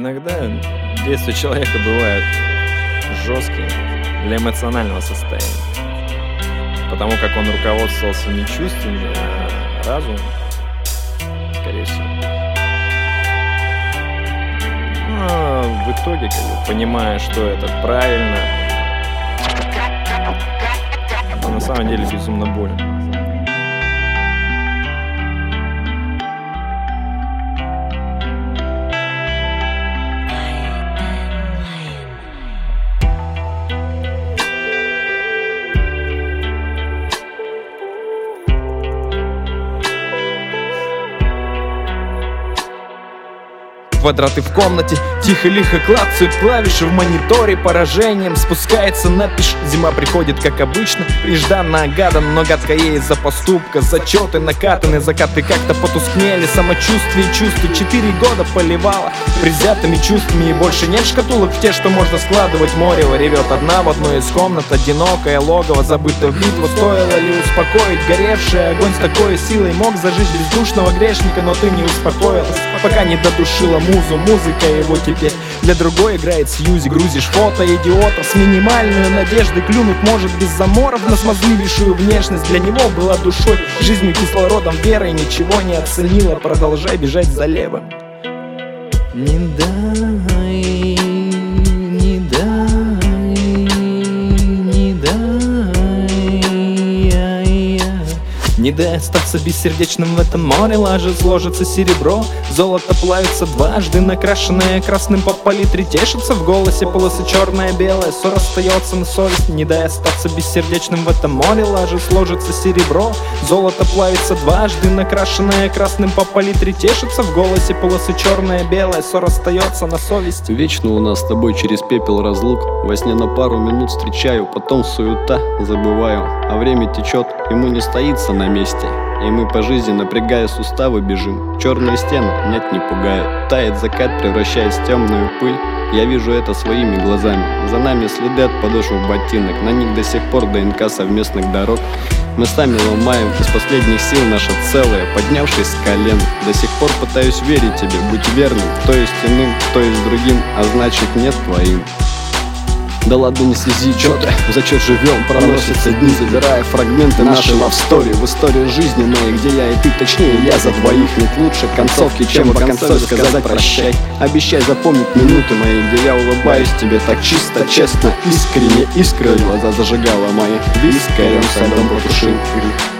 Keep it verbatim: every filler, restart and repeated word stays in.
Иногда действия человека бывают жесткие для эмоционального состояния, потому как он руководствовался не чувствами, а разумом, скорее всего. Но в итоге, как бы, понимая, что это правильно, но на самом деле безумно больно. Квадраты в комнате, тихо-лихо клацают клавиши в мониторе. Поражением спускается на пиш. Зима приходит, как обычно, прижданно-огадан, но гадко ей из-за поступка. Зачеты накатаны, закаты как-то потускнели. Самочувствие и чувства четыре года поливало предвзятыми чувствами, и больше нет шкатулок в те, что можно складывать. Морево ревет одна в одной из комнат, одинокое логово, забытая битва. Стоило ли успокоить горевший огонь с такой силой? Мог зажечь бездушного грешника, но ты не успокоилась, пока не додушила музу. Музыка его теперь для другой играет Сьюзи. Грузишь фото идиотов с минимальной надеждой. Клюнуть может без заморов на смазливейшую внешность. Для него была душой, жизнью, кислородом, верой. Ничего не оценила, продолжай бежать за левым. Не дай, не дай, не дай, я-я. Не дай остаться бессердечным в этом море. Лажет, сложится серебро, золото плавится дважды, накрашенное красным по палитре. Тешится в голосе полосы черная, белая, ссор остается на совесть. Не дай остаться бессердечным в этом море. Лажет, сложится серебро, золото плавится дважды, накрашенное красным по палитре. Тешится в голосе полосы черная, белая, ссор остается на совесть. Вечно у нас с тобой через пепел разлук. Во сне на пару минут встречаю, потом суета, забываю. А время течет, ему не стоится на месте. И мы по жизни, напрягая суставы, бежим. Черные стены, нет, не пугают. Тает закат, превращаясь в темную пыль. Я вижу это своими глазами. За нами следы от подошв ботинок. На них до сих пор ДНК совместных дорог. Мы сами ломаем из последних сил наше целое, поднявшись с колен. До сих пор пытаюсь верить тебе, будь верным. То есть иным, то есть другим, а значит нет твоим. Да ладно, не слези, чё ты, зачет живем, проносятся дни, забирая фрагменты нашей лавстори. В истории жизни моей, где я и ты, точнее я за двоих. Нет лучше концовки, чем в конце сказать прощай. Обещай запомнить минуты мои, где я улыбаюсь тебе так чисто, честно, искренне. Искры глаза зажигала мои, вискарем садом потушил.